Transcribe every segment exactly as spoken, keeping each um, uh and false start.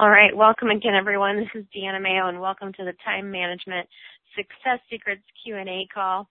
All right, welcome again, everyone. This is Deanna Mayo, and welcome to the Time Management Success Secrets Q and A call.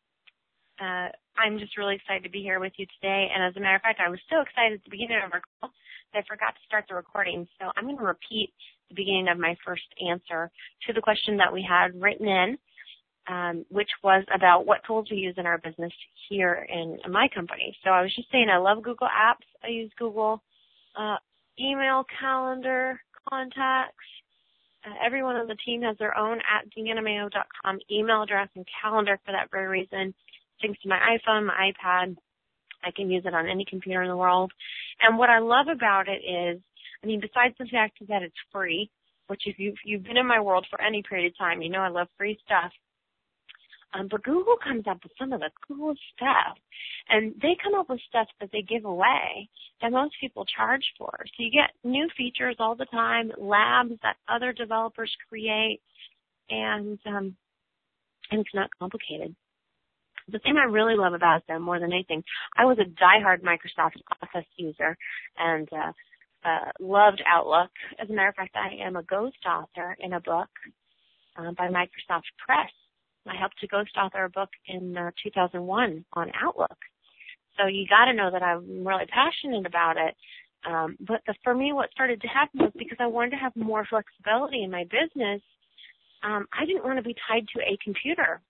Uh, I'm just really excited to be here with you today, and as a matter of fact, I was so excited at the beginning of our call that I forgot to start the recording, so I'm going to repeat the beginning of my first answer to the question that we had written in, um, which was about what tools we use in our business here in my company. So I was just saying I love Google Apps. I use Google uh, email, calendar, contacts. Uh, everyone on the team has their own at deanna mayo dot com email address and calendar for that very reason. Thanks to my iPhone, my iPad, I can use it on any computer in the world. And what I love about it is, I mean, besides the fact that it's free, which if you've, you've been in my world for any period of time, you know I love free stuff. Um, but Google comes up with some of the coolest stuff. And they come up with stuff that they give away that most people charge for. So you get new features all the time, labs that other developers create, and um, and it's not complicated. The thing I really love about them more than anything, I was a diehard Microsoft Office user and uh, uh, loved Outlook. As a matter of fact, I am a ghost author in a book uh, by Microsoft Press. I helped to ghost author a book in uh, two thousand one on Outlook. So you got to know that I'm really passionate about it. Um, but the, for me, what started to happen was because I wanted to have more flexibility in my business, um, I didn't want to be tied to a computer.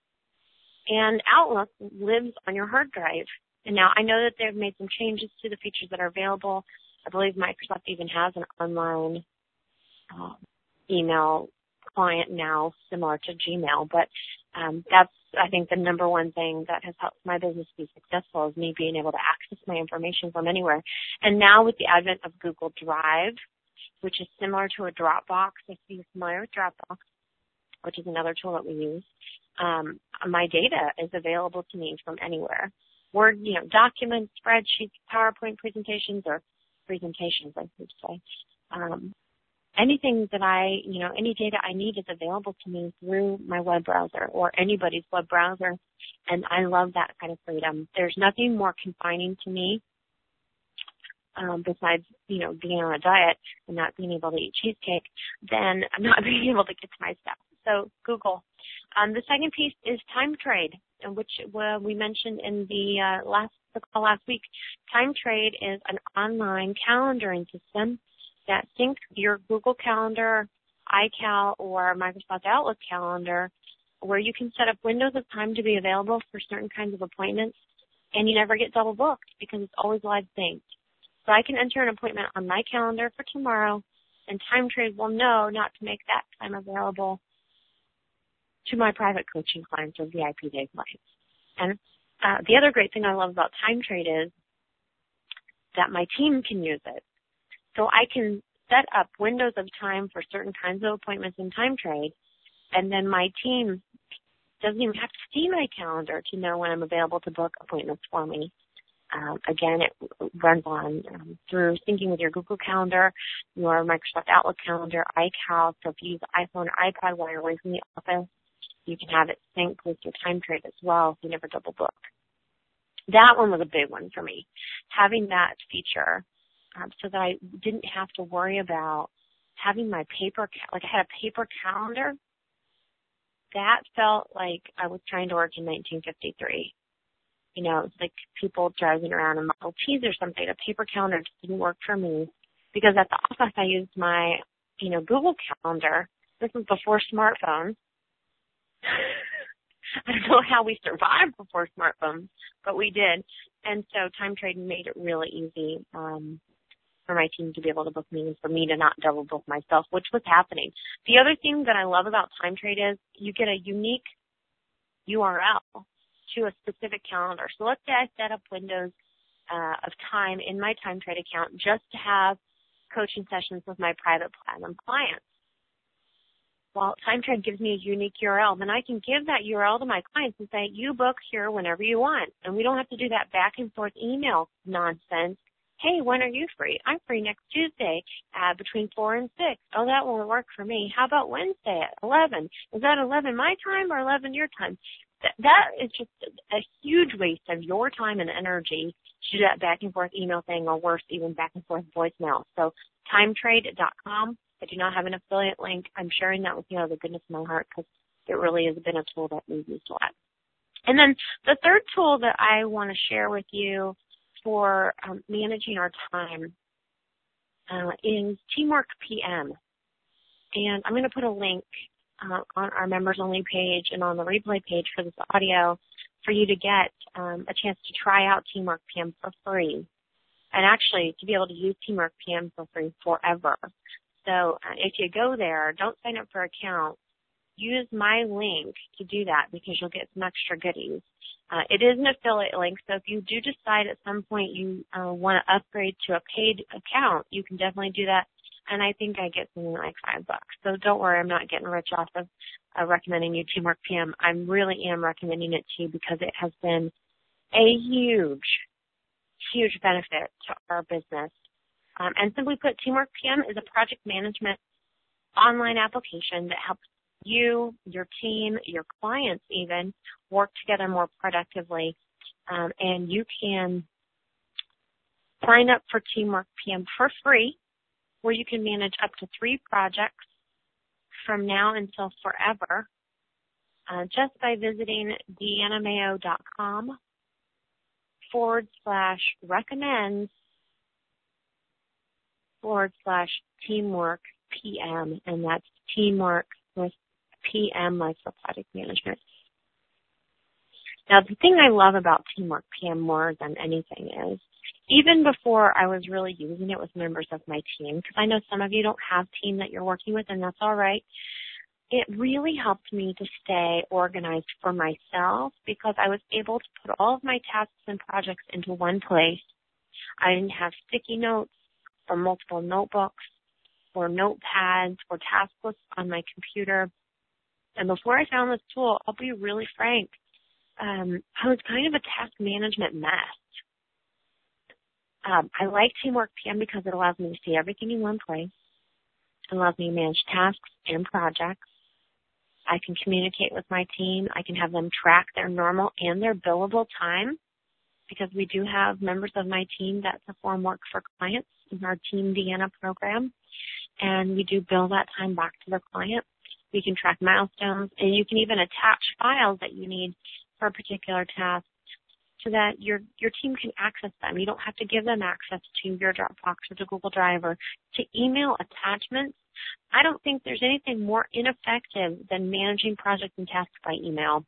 And Outlook lives on your hard drive. And now I know that they've made some changes to the features that are available. I believe Microsoft even has an online uh, email client now similar to Gmail. But um, that's, I think, the number one thing that has helped my business be successful is me being able to access my information from anywhere. And now with the advent of Google Drive, which is similar to a Dropbox, if you're familiar with Dropbox, which is another tool that we use, um, my data is available to me from anywhere. Word, you know, documents, spreadsheets, PowerPoint presentations, or presentations, I should say. Um, anything that I, you know, any data I need is available to me through my web browser or anybody's web browser, and I love that kind of freedom. There's nothing more confining to me um, besides, you know, being on a diet and not being able to eat cheesecake than not being able to get to my stuff. So Google. Um, the second piece is TimeTrade, which uh, we mentioned in the uh, last the call last week. TimeTrade is an online calendaring system that syncs your Google Calendar, iCal, or Microsoft Outlook calendar, where you can set up windows of time to be available for certain kinds of appointments, and you never get double booked because it's always live synced. So I can enter an appointment on my calendar for tomorrow, and TimeTrade will know not to make that time available to my private coaching clients or V I P day clients. And uh, the other great thing I love about TimeTrade is that my team can use it. So I can set up windows of time for certain kinds of appointments in TimeTrade, and then my team doesn't even have to see my calendar to know when I'm available to book appointments for me. Um, again, it runs on um, through syncing with your Google Calendar, your Microsoft Outlook calendar, iCal. So if you use iPhone or iPad while you're away from the office, you can have it synced with your TimeTrade as well, so you never double book. That one was a big one for me, having that feature um, so that I didn't have to worry about having my paper, like I had a paper calendar. That felt like I was trying to work in nineteen fifty-three. You know, it's like people driving around in Model Ts or something. A paper calendar just didn't work for me because at the office I used my, you know, Google Calendar. This was before smartphones. I don't know how we survived before smartphones, but we did. And so TimeTrade made it really easy um, for my team to be able to book me and for me to not double book myself, which was happening. The other thing that I love about TimeTrade is you get a unique U R L to a specific calendar. So let's say I set up windows uh, of time in my TimeTrade account just to have coaching sessions with my private platinum clients. Well, TimeTrade gives me a unique U R L, then I can give that U R L to my clients and say, you book here whenever you want. And we don't have to do that back and forth email nonsense. Hey, when are you free? I'm free next Tuesday uh, between four and six. Oh, that won't work for me. How about Wednesday at eleven? Is that eleven my time or eleven your time? Th- that is just a huge waste of your time and energy to do that back and forth email thing, or worse, even back and forth voicemail. So time trade dot com. I do not have an affiliate link. I'm sharing that with you out of the goodness of my heart because it really has been a tool that we've used a lot. And then the third tool that I want to share with you for um, managing our time uh, is Teamwork P M. And I'm going to put a link uh, on our members-only page and on the replay page for this audio for you to get um, a chance to try out Teamwork P M for free, and actually to be able to use Teamwork P M for free forever. So uh, if you go there, don't sign up for an account. Use my link to do that because you'll get some extra goodies. Uh, it is an affiliate link, so if you do decide at some point you uh, want to upgrade to a paid account, you can definitely do that. And I think I get something like five bucks. So don't worry, I'm not getting rich off of uh, recommending you Teamwork P M. I really am recommending it to you because it has been a huge, huge benefit to our business. Um, and simply put, Teamwork P M is a project management online application that helps you, your team, your clients even, work together more productively. Um, and you can sign up for Teamwork P M for free, where you can manage up to three projects from now until forever, uh, just by visiting deannamayo.com forward slash recommends forward slash teamwork P M, and that's teamwork with P M like for project management. Now, the thing I love about Teamwork P M more than anything is, even before I was really using it with members of my team, because I know some of you don't have a team that you're working with, and that's all right, it really helped me to stay organized for myself because I was able to put all of my tasks and projects into one place. I didn't have sticky notes or multiple notebooks or notepads or task lists on my computer. And before I found this tool, I'll be really frank, um, I was kind of a task management mess. Um, I like Teamwork P M because it allows me to see everything in one place. It allows me to manage tasks and projects. I can communicate with my team. I can have them track their normal and their billable time because we do have members of my team that perform work for clients in our Team Deanna program, and we do bill that time back to the client. We can track milestones, and you can even attach files that you need for a particular task so that your your team can access them. You don't have to give them access to your Dropbox or to Google Drive or to email attachments. I don't think there's anything more ineffective than managing projects and tasks by email.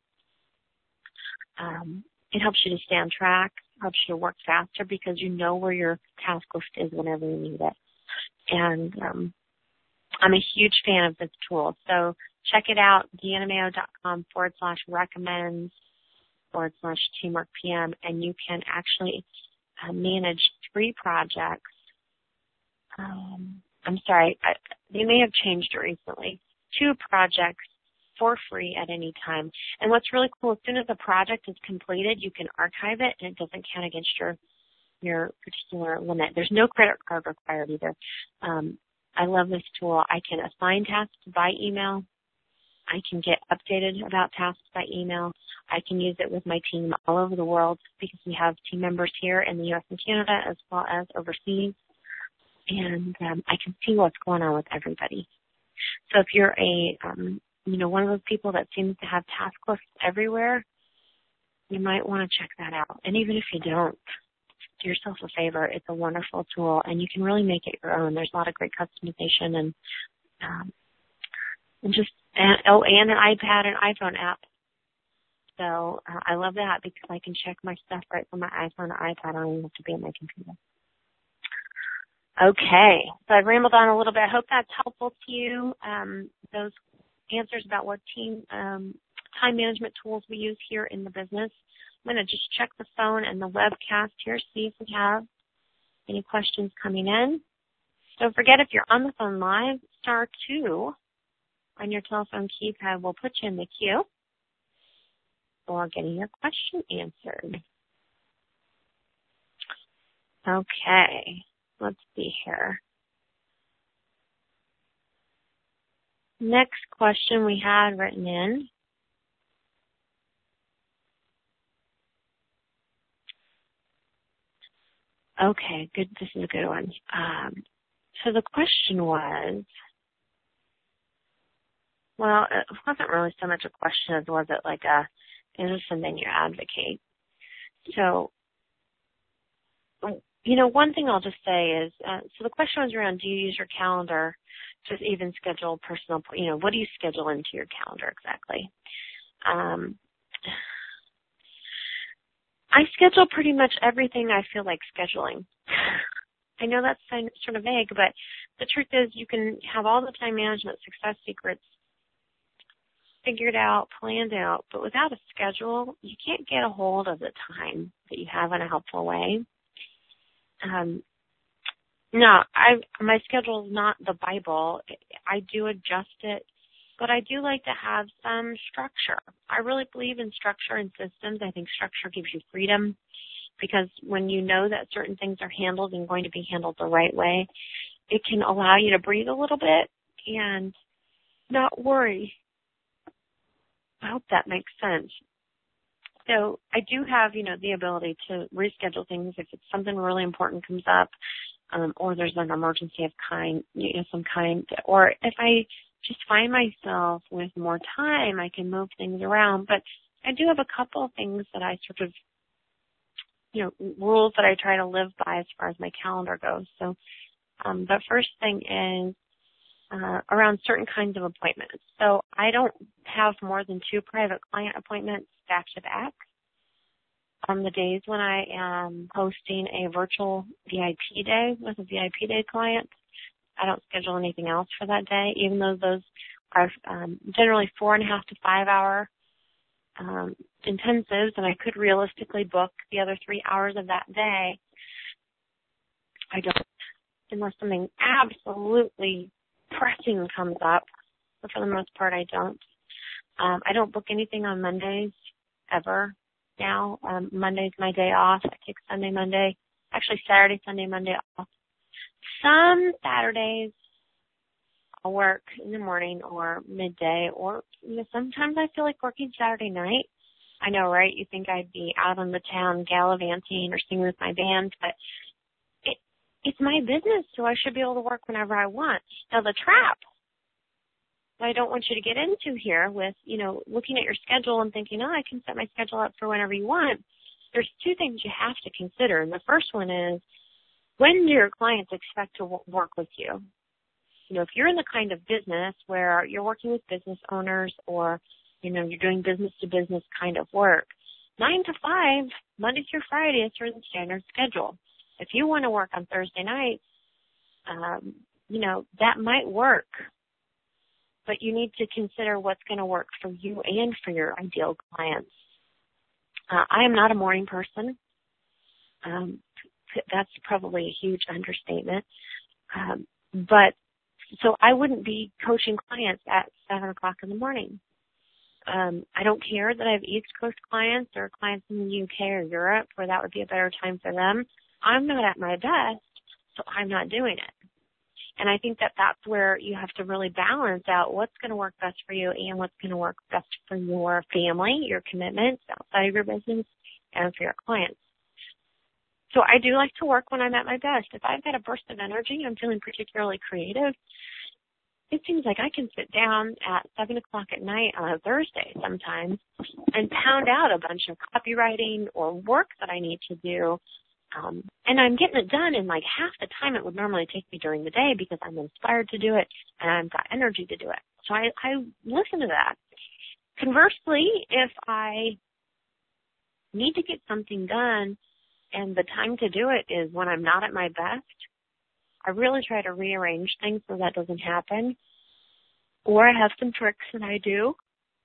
Um, it helps you to stay on track, helps you to work faster because you know where your task list is whenever you need it. And um, I'm a huge fan of this tool. So check it out, deannamayo.com forward slash recommends forward slash teamwork PM, and you can actually uh, manage three projects. Um, I'm sorry, I, they may have changed it recently. Two projects for free at any time. And what's really cool, as soon as the project is completed, you can archive it, and it doesn't count against your your particular limit. There's no credit card required either. Um, I love this tool. I can assign tasks by email. I can get updated about tasks by email. I can use it with my team all over the world because we have team members here in the U S and Canada as well as overseas. And um, I can see what's going on with everybody. So if you're a, um, you know, one of those people that seems to have task lists everywhere, you might want to check that out. And even if you don't, do yourself a favor. It's a wonderful tool, and you can really make it your own. There's a lot of great customization and um, and just and, oh, and an iPad and iPhone app. So uh, I love that because I can check my stuff right from my iPhone or iPad. I don't even have to be on my computer. Okay, so I've rambled on a little bit. I hope that's helpful to you. Um, those answers about what team um, time management tools we use here in the business. I'm going to just check the phone and the webcast here, see if we have any questions coming in. Don't forget, if you're on the phone live, star two on your telephone keypad will put you in the queue for getting your question answered. Okay, let's see here. Next question we had written in. Okay, good. This is a good one. Um, so the question was, well, it wasn't really so much a question as was it like a, is this something you advocate? So, you know, one thing I'll just say is, uh, so the question was around, do you use your calendar to even schedule personal, you know, what do you schedule into your calendar exactly? Um, I schedule pretty much everything I feel like scheduling. I know that's sort of vague, but the truth is you can have all the time management success secrets figured out, planned out, but without a schedule, you can't get a hold of the time that you have in a helpful way. Um, no, I, my schedule is not the Bible. I do adjust it, but I do like to have some structure. I really believe in structure and systems. I think structure gives you freedom because when you know that certain things are handled and going to be handled the right way, it can allow you to breathe a little bit and not worry. I hope that makes sense. So I do have, you know, the ability to reschedule things if it's something really important comes up, um, or there's an emergency of kind, you know, some kind, or if I just find myself with more time, I can move things around. But I do have a couple of things that I sort of, you know, rules that I try to live by as far as my calendar goes. So um, the first thing is uh, around certain kinds of appointments. So I don't have more than two private client appointments back to back. On the days when I am hosting a virtual V I P day with a V I P day client, I don't schedule anything else for that day, even though those are um, generally four and a half to five hour um, intensives, and I could realistically book the other three hours of that day. I don't, unless something absolutely pressing comes up, but for the most part I don't. Um, I don't book anything on Mondays ever now. Um, Monday's my day off. I take Sunday, Monday, actually Saturday, Sunday, Monday off. Some Saturdays I'll work in the morning or midday, or you know, sometimes I feel like working Saturday night. I know, right? You think I'd be out on the town gallivanting or singing with my band, but it, it's my business, so I should be able to work whenever I want. Now, the trap that I don't want you to get into here with, you know, looking at your schedule and thinking, oh, I can set my schedule up for whenever you want. There's two things you have to consider, and the first one is, when do your clients expect to w- work with you? You know, if you're in the kind of business where you're working with business owners or, you know, you're doing business-to-business kind of work, nine to five, Monday through Friday is sort of the standard schedule. If you want to work on Thursday nights, um, you know, that might work, but you need to consider what's going to work for you and for your ideal clients. Uh, I am not a morning person. Um, that's probably a huge understatement. Um, but so I wouldn't be coaching clients at seven o'clock in the morning. Um, I don't care that I have East Coast clients or clients in the U K or Europe where that would be a better time for them. I'm not at my best, so I'm not doing it. And I think that that's where you have to really balance out what's going to work best for you and what's going to work best for your family, your commitments outside of your business, and for your clients. So I do like to work when I'm at my best. If I've got a burst of energy, I'm feeling particularly creative, it seems like I can sit down at seven o'clock at night on a Thursday sometimes and pound out a bunch of copywriting or work that I need to do. Um, and I'm getting it done in like half the time it would normally take me during the day because I'm inspired to do it and I've got energy to do it. So I, I listen to that. Conversely, if I need to get something done and the time to do it is when I'm not at my best, I really try to rearrange things so that doesn't happen. Or I have some tricks that I do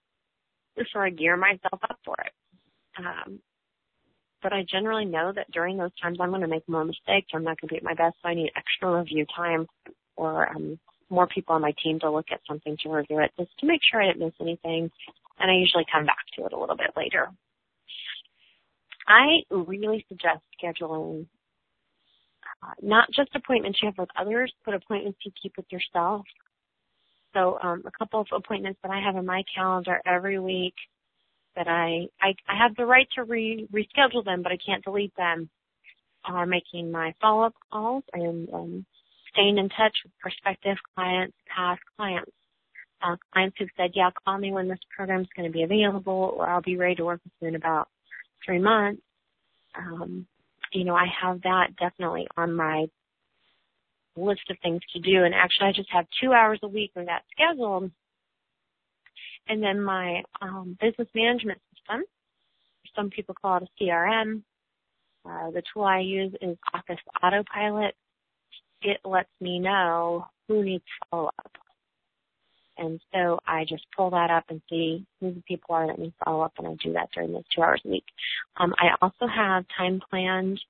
so I gear myself up for it. Um, but I generally know that during those times I'm going to make more mistakes. I'm not going to be at my best, so I need extra review time or um, more people on my team to look at something to review it just to make sure I didn't miss anything. And I usually come back to it a little bit later. I really suggest scheduling uh, not just appointments you have with others, but appointments you keep with yourself. So um, a couple of appointments that I have in my calendar every week that I, I, I have the right to re, reschedule them, but I can't delete them, are making my follow-up calls and um, staying in touch with prospective clients, past clients, uh, clients who've said, yeah, call me when this program's going to be available, or I'll be ready to work with you in about three months. Um, you know, I have that definitely on my list of things to do. And actually, I just have two hours a week of that scheduled. And then my um, business management system, some people call it a C R M. Uh, the tool I use is Office Autopilot. It lets me know who needs follow-up. And so I just pull that up and see who the people are that need follow-up, and I do that during those two hours a week. Um, I also have time planned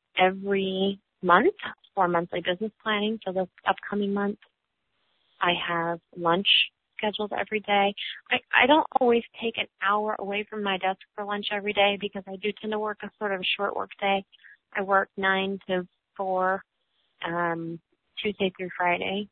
every month for monthly business planning for the upcoming month. I have lunch scheduled every day. I, I don't always take an hour away from my desk for lunch every day because I do tend to work a sort of a short work day. I work nine to four, um, Tuesday through Friday.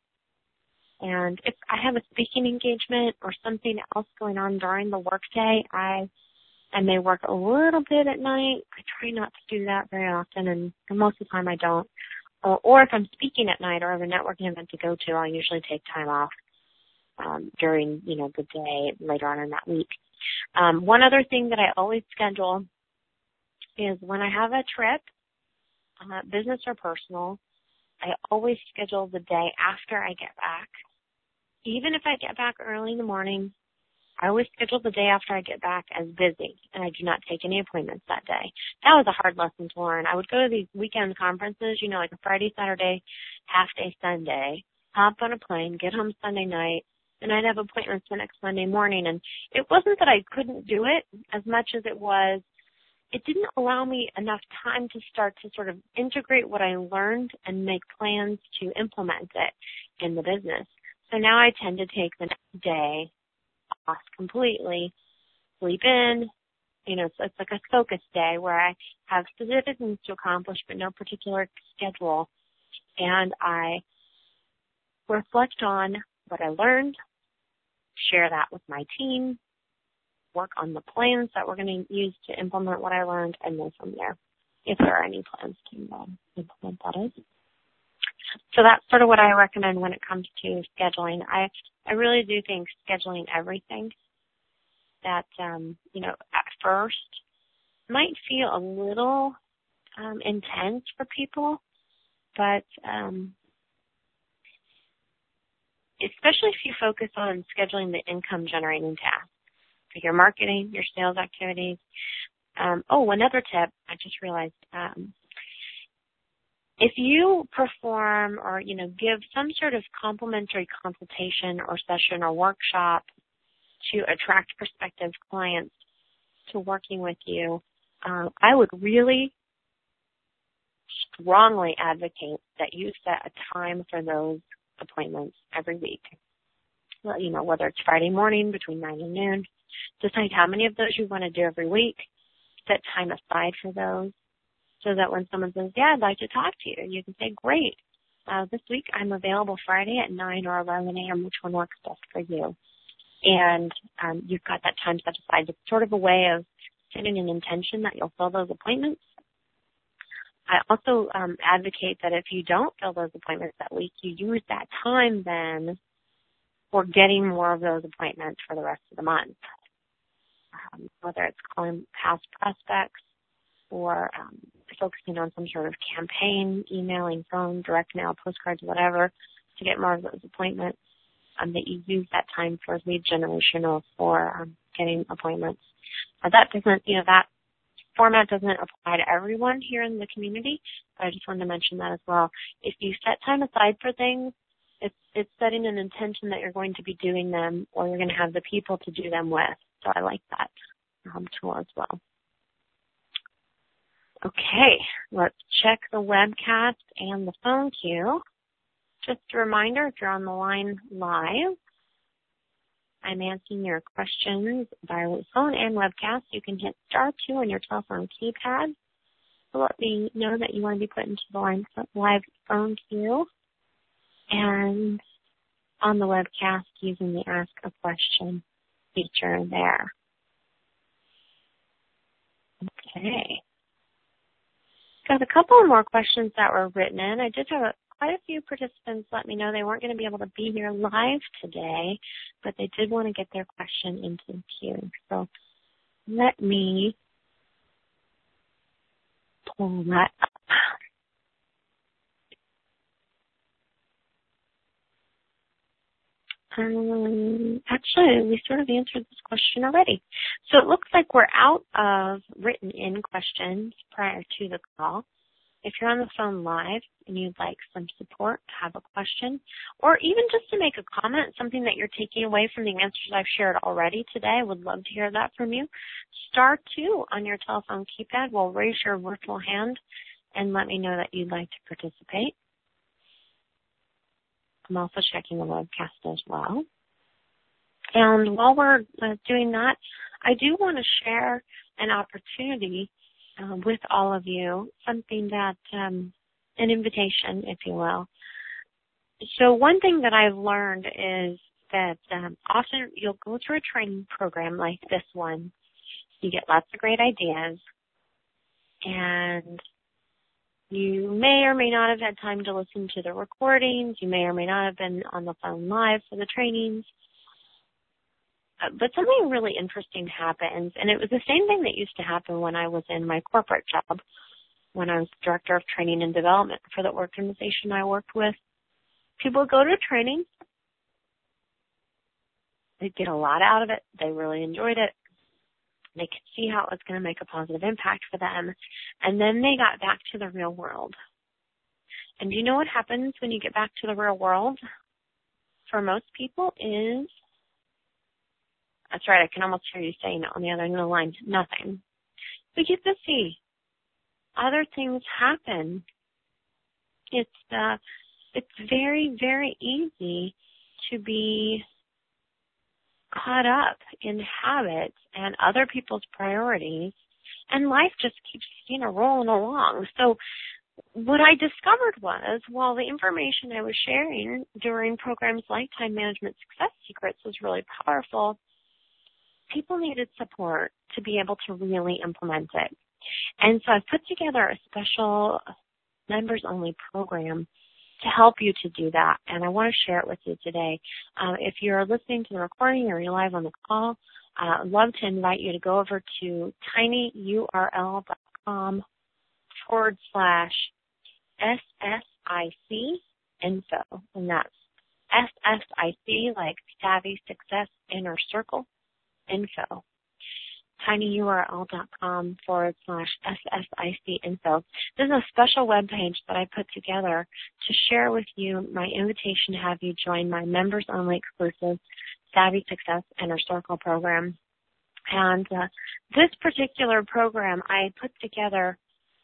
And if I have a speaking engagement or something else going on during the workday, I I may work a little bit at night. I try not to do that very often, and, and most of the time I don't. Or, or if I'm speaking at night or have a networking event to go to, I'll usually take time off um, during, you know, the day later on in that week. Um, one other thing that I always schedule is when I have a trip, uh, business or personal, I always schedule the day after I get back. Even if I get back early in the morning, I always schedule the day after I get back as busy, and I do not take any appointments that day. That was a hard lesson to learn. I would go to these weekend conferences, you know, like a Friday, Saturday, half-day Sunday, hop on a plane, get home Sunday night, and I'd have appointments the next Monday morning. And it wasn't that I couldn't do it as much as it was it didn't allow me enough time to start to sort of integrate what I learned and make plans to implement it in the business. So now I tend to take the next day off completely, sleep in, you know, so it's like a focus day where I have specific things to accomplish but no particular schedule. And I reflect on what I learned, share that with my team, work on the plans that we're going to use to implement what I learned, and then from there, if there are any plans to um, implement that is. So that's sort of what I recommend when it comes to scheduling. I I really do think scheduling everything that, um, you know, at first might feel a little um, intense for people, but um, especially if you focus on scheduling the income-generating tasks, for your marketing, your sales activities. Um, oh, another tip, I just realized, um, if you perform or, you know, give some sort of complimentary consultation or session or workshop to attract prospective clients to working with you, uh, I would really strongly advocate that you set a time for those appointments every week. Well, you know, whether it's Friday morning between nine and noon, decide how many of those you want to do every week, set time aside for those, so that when someone says, yeah, I'd like to talk to you, you can say, great, uh, this week I'm available Friday at nine or eleven a.m., which one works best for you? And um, you've got that time set aside. It's sort of a way of setting an intention that you'll fill those appointments. I also um, advocate that if you don't fill those appointments that week, you use that time then for getting more of those appointments for the rest of the month, um, whether it's calling past prospects or um, focusing on some sort of campaign, emailing, phone, direct mail, postcards, whatever, to get more of those appointments, um, that you use that time for lead generation or for um, getting appointments. Uh, that doesn't, you know, that format doesn't apply to everyone here in the community, but I just wanted to mention that as well. If you set time aside for things, it's, it's setting an intention that you're going to be doing them or you're going to have the people to do them with. So I like that um, tool as well. Okay, let's check the webcast and the phone queue. Just a reminder, if you're on the line live, I'm answering your questions via phone and webcast. You can hit star two on your telephone keypad to let me know that you want to be put into the line live phone queue. And on the webcast, using the Ask a Question feature there. Okay. Got a couple more questions that were written in. I did have a, quite a few participants let me know they weren't going to be able to be here live today, but they did want to get their question into the queue. So let me pull that up. Um, actually, we sort of answered this question already. So it looks like we're out of written-in questions prior to the call. If you're on the phone live and you'd like some support, have a question, or even just to make a comment, something that you're taking away from the answers I've shared already today, I would love to hear that from you. Star two on your telephone keypad will raise your virtual hand and let me know that you'd like to participate. I'm also checking the webcast as well. And while we're uh, doing that, I do want to share an opportunity uh, with all of you, something that, um, an invitation, if you will. So one thing that I've learned is that um, often you'll go through a training program like this one. You get lots of great ideas, and you may or may not have had time to listen to the recordings. You may or may not have been on the phone live for the trainings. Uh, but something really interesting happens, and it was the same thing that used to happen when I was in my corporate job, when I was Director of Training and Development for the organization I worked with. People would go to training. They'd get a lot out of it. They really enjoyed it. They could see how it was going to make a positive impact for them. And then they got back to the real world. And do you know what happens when you get back to the real world? For most people is, that's right, I can almost hear you saying it on the other end of the line, nothing. We get busy. Other things happen. It's, uh, it's very, very easy to be caught up in habits and other people's priorities, and life just keeps, you know, rolling along. So what I discovered was, while the information I was sharing during programs like Time Management Success Secrets was really powerful, people needed support to be able to really implement it. And so I've put together a special members-only program to help you to do that, and I want to share it with you today. Uh, if you're listening to the recording or you're live on the call, uh, I'd love to invite you to go over to tinyurl.com forward slash SSIC info, and that's S S I C like Savvy Success Inner Circle info. tinyurl.com forward slash SSIC info. This is a special web page that I put together to share with you my invitation to have you join my members-only exclusive Savvy Success Inner Circle program. And uh, this particular program I put together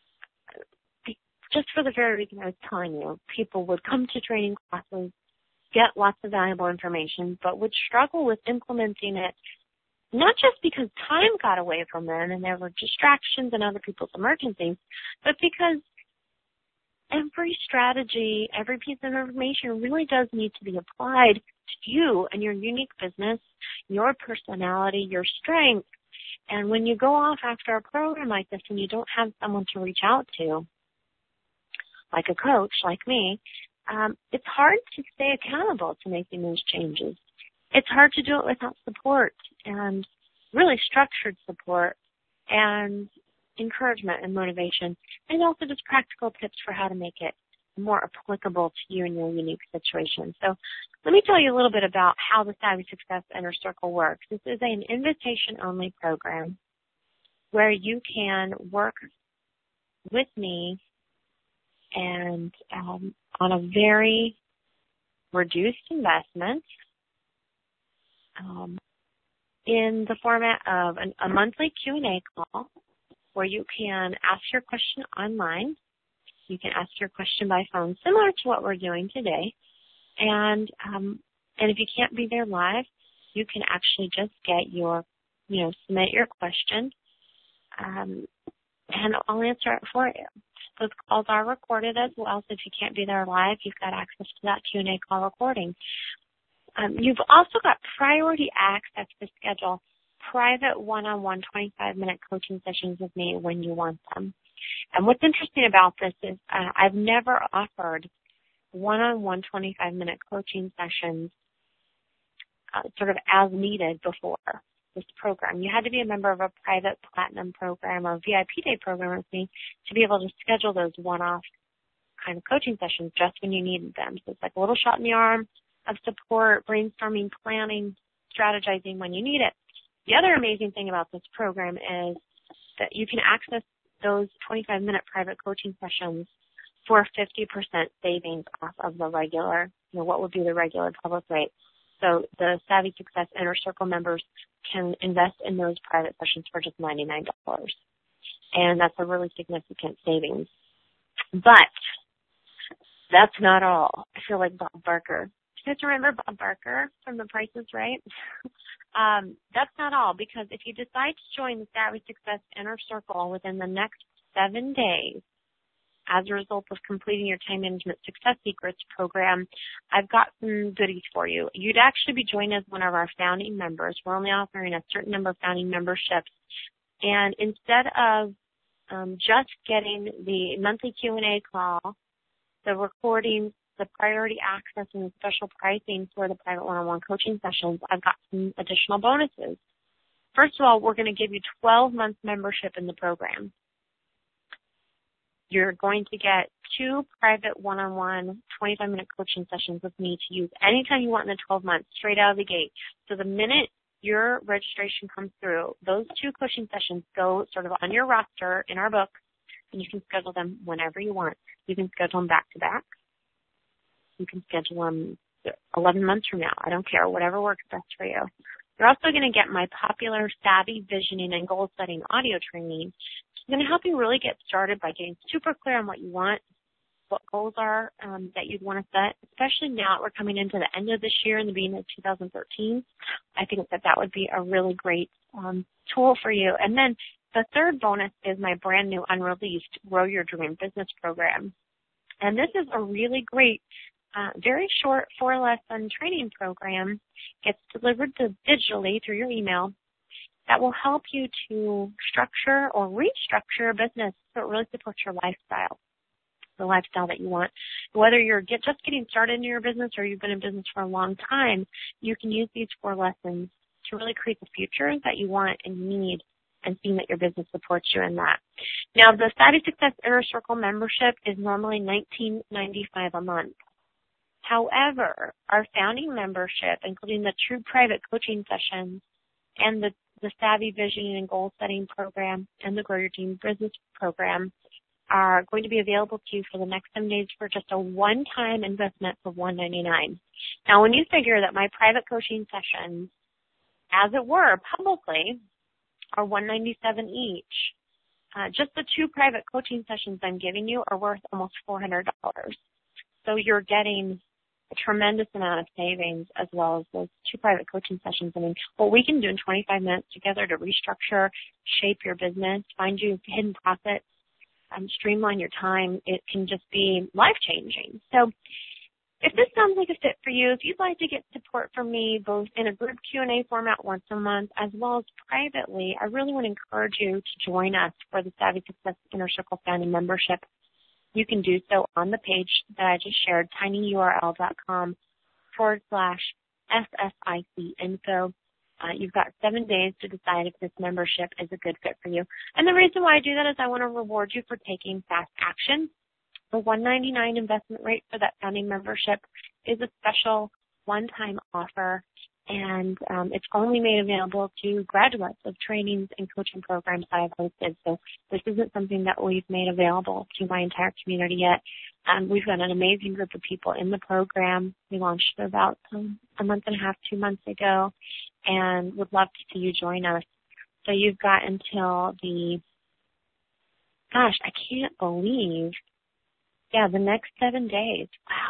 just for the very reason I was telling you. People would come to training classes, get lots of valuable information, but would struggle with implementing it, not just because time got away from them and there were distractions and other people's emergencies, but because every strategy, every piece of information really does need to be applied to you and your unique business, your personality, your strength. And when you go off after a program like this and you don't have someone to reach out to, like a coach like me, um, it's hard to stay accountable to making those changes. It's hard to do it without support and really structured support and encouragement and motivation, and also just practical tips for how to make it more applicable to you and your unique situation. So let me tell you a little bit about how the Savvy Success Inner Circle works. This is an invitation-only program where you can work with me and um, on a very reduced investment, Um, in the format of an, a monthly Q and A call where you can ask your question online. You can ask your question by phone, similar to what we're doing today. And um, and if you can't be there live, you can actually just get your, you know, submit your question, um, and I'll answer it for you. Those calls are recorded as well, so if you can't be there live, you've got access to that Q and A call recording. Um, you've also got priority access to schedule private one-on-one twenty-five minute coaching sessions with me when you want them. And what's interesting about this is uh, I've never offered one-on-one twenty-five minute coaching sessions uh, sort of as needed before this program. You had to be a member of a private platinum program or V I P day program with me to be able to schedule those one-off kind of coaching sessions just when you needed them. So it's like a little shot in the arm of support, brainstorming, planning, strategizing when you need it. The other amazing thing about this program is that you can access those twenty-five minute private coaching sessions for fifty percent savings off of the regular, you know, what would be the regular public rate. So the Savvy Success Inner Circle members can invest in those private sessions for just ninety-nine dollars. And that's a really significant savings. But that's not all. I feel like Bob Barker. Do you guys remember Bob Barker from The Price is Right? um, that's not all, because if you decide to join the Savvy Success Inner Circle within the next seven days, as a result of completing your Time Management Success Secrets program, I've got some goodies for you. You'd actually be joined as one of our founding members. We're only offering a certain number of founding memberships. And instead of um, just getting the monthly Q and A call, the recordings, the priority access, and the special pricing for the private one-on-one coaching sessions, I've got some additional bonuses. First of all, we're going to give you twelve months membership in the program. You're going to get two private one-on-one twenty-five minute coaching sessions with me to use anytime you want in the twelve months, straight out of the gate. So the minute your registration comes through, those two coaching sessions go sort of on your roster in our book, and you can schedule them whenever you want. You can schedule them back-to-back. You can schedule them eleven months from now. I don't care, whatever works best for you. You're also going to get my popular Savvy Visioning and Goal Setting audio training. It's going to help you really get started by getting super clear on what you want, what goals are um, that you'd want to set, especially now that we're coming into the end of this year and the beginning of two thousand thirteen. I think that that would be a really great um, tool for you. And then the third bonus is my brand new unreleased Grow Your Dream Business program. And this is a really great, uh, very short four-lesson training program. It's delivered to digitally through your email that will help you to structure or restructure a business so it really supports your lifestyle, the lifestyle that you want. Whether you're get, just getting started in your business or you've been in business for a long time, you can use these four lessons to really create the future that you want and need, and seeing that your business supports you in that. Now, the Savvy Success Inner Circle membership is normally nineteen ninety-five dollars a month. However, our founding membership, including the true private coaching sessions and the, the Savvy Visioning and Goal Setting program and the Grow Your Dream Business program, are going to be available to you for the next seven days for just a one-time investment of one hundred ninety-nine dollars. Now, when you figure that my private coaching sessions, as it were, publicly, are one hundred ninety-seven dollars each, uh, just the two private coaching sessions I'm giving you are worth almost four hundred dollars. So you're getting a tremendous amount of savings as well as those two private coaching sessions. I mean, what we can do in twenty-five minutes together to restructure, shape your business, find you hidden profits, um, streamline your time, it can just be life-changing. So if this sounds like a fit for you, if you'd like to get support from me both in a group Q and A format once a month as well as privately, I really want to encourage you to join us for the Savvy Success Inner Circle Founding Membership. You can do so on the page that I just shared, tinyurl.com forward slash SSIC info. Uh, you've got seven days to decide if this membership is a good fit for you. And the reason why I do that is I want to reward you for taking fast action. The one hundred ninety-nine dollars investment rate for that founding membership is a special one-time offer, and um, it's only made available to graduates of trainings and coaching programs that I've hosted. So this isn't something that we've made available to my entire community yet. Um, we've got an amazing group of people in the program. We launched about um, a month and a half, two months ago, and would love to see you join us. So you've got until the, gosh, I can't believe, yeah, the next seven days. Wow.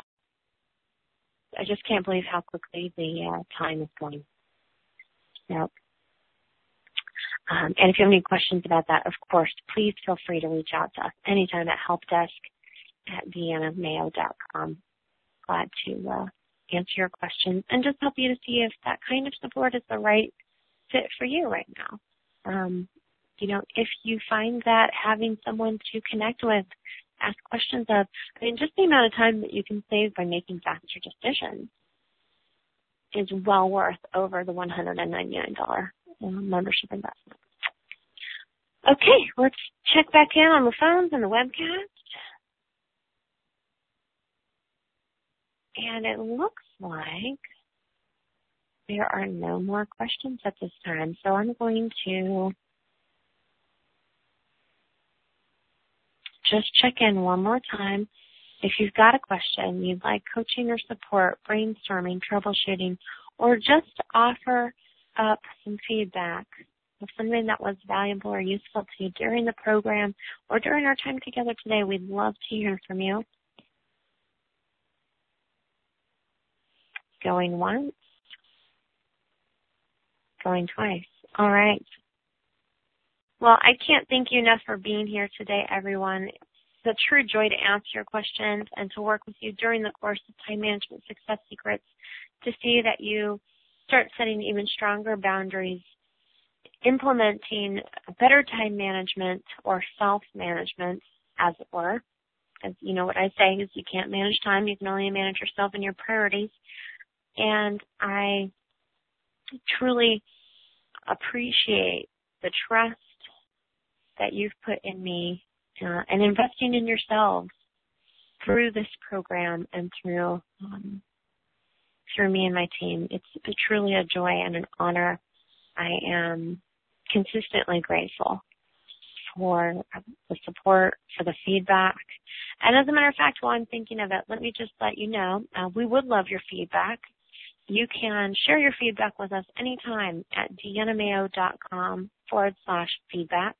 I just can't believe how quickly the uh, time is going. Yep. Um, and if you have any questions about that, of course, please feel free to reach out to us anytime at helpdesk at deanna mayo dot com. Glad to uh, answer your questions and just help you to see if that kind of support is the right fit for you right now. Um, you know, if you find that having someone to connect with, ask questions of, I mean, just the amount of time that you can save by making faster decisions is well worth over the one hundred ninety-nine dollars membership investment. Okay, let's check back in on the phones and the webcast. And it looks like there are no more questions at this time, so I'm going to just check in one more time. If you've got a question, you'd like coaching or support, brainstorming, troubleshooting, or just to offer up some feedback of something that was valuable or useful to you during the program or during our time together today, we'd love to hear from you. Going once, going twice. All right. Well, I can't thank you enough for being here today, everyone. It's a true joy to answer your questions and to work with you during the course of Time Management Success Secrets to see that you start setting even stronger boundaries, implementing better time management or self-management, as it were. As you know what I say is you can't manage time, you can only manage yourself and your priorities. And I truly appreciate the trust that you've put in me uh, and investing in yourselves through this program and through um, through me and my team. It's truly a joy and an honor. I am consistently grateful for the support, for the feedback. And as a matter of fact, while I'm thinking of it, let me just let you know, uh, we would love your feedback. You can share your feedback with us anytime at deannamayo.com forward slash feedback.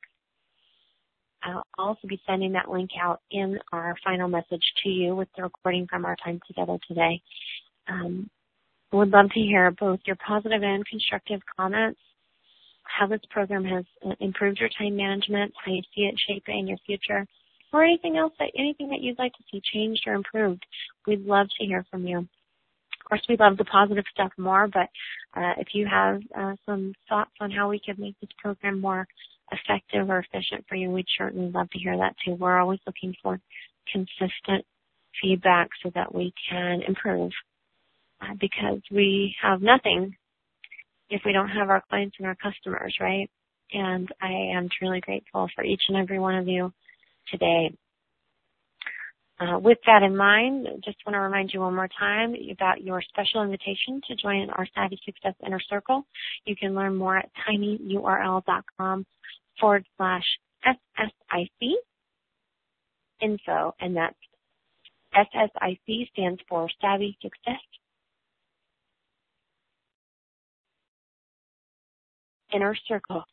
I'll also be sending that link out in our final message to you with the recording from our time together today. Um, I would love to hear both your positive and constructive comments, how this program has improved your time management, how you see it shaping your future, or anything else, that anything that you'd like to see changed or improved. We'd love to hear from you. Of course, we love the positive stuff more, but uh, if you have uh, some thoughts on how we could make this program more effective or efficient for you, we'd certainly love to hear that too. We're always looking for consistent feedback so that we can improve, uh, because we have nothing if we don't have our clients and our customers, right? And I am truly grateful for each and every one of you today. Uh, with that in mind, just want to remind you one more time about your special invitation to join our Savvy Success Inner Circle. You can learn more at tinyurl.com forward slash SSIC info, and that's S S I C stands for Savvy Success Inner Circle.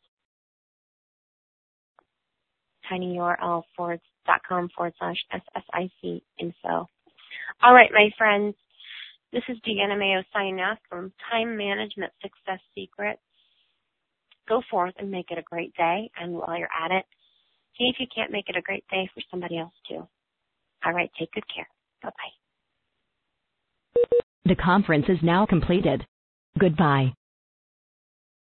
tinyurl forward dot com forward slash SSIC info. All right, my friends, this is Deanna Mayo signing off from Time Management Success Secrets. Go forth and make it a great day, and while you're at it, see if you can't make it a great day for somebody else too. All right, take good care. Bye-bye. The conference is now completed. Goodbye.